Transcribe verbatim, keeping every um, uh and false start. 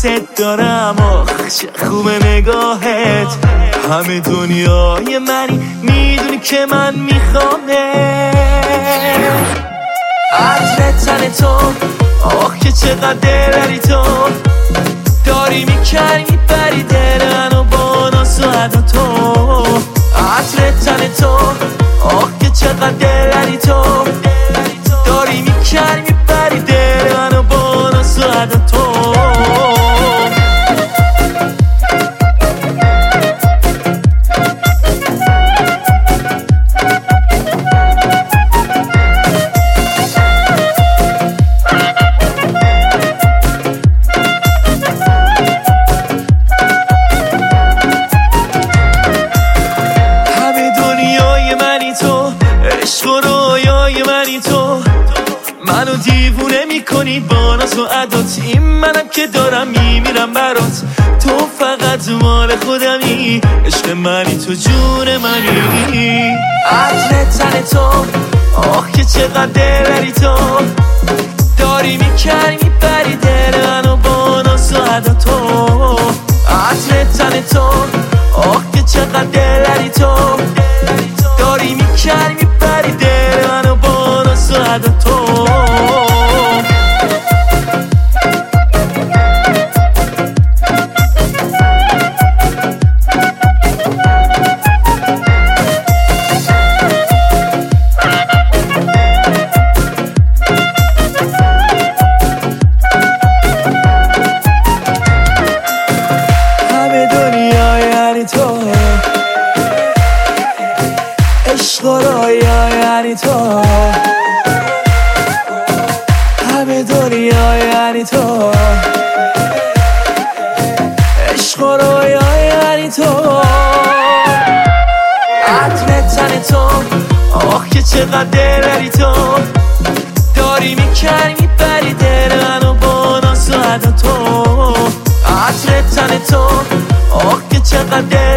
دوست دارم، آخ چه خوبه نگاهت، همه دنیای منی، میدونی که من میخوامه. عطر تن تو، آخ که چقدر دلری تو، داری میکری میبری دل منو با ناز و ادا تو. عطر تن تو، آخ که چقدر دلری تو، داری میکری میبری دل منو با ناز و ادا تو. عشق و رویای منی تو، منو دیوونه میکنی با ناز و عدات، این منم که دارم میمیرم برات، تو فقط مال خودمی، عشق منی تو جون منی. عطر تن تو، آخ که چقدر دلری تو، داری میکری میبری دل منو با ناز و عدا تو. عطر تن تو، آخ که چقدر دلری تو، داری میکری میبری دل منو با ناز و عدا تو. همه دنیای یعنی تو، عشق و رویای یعنی تو، همه دنیای یعنی تو، عشق و رویای یعنی تو. عطر تن تو، آخ که چقدر دلری تو، داری میکری میبری دل منو با ناز و ادا تو. عطر تن تو، آخ که چقدر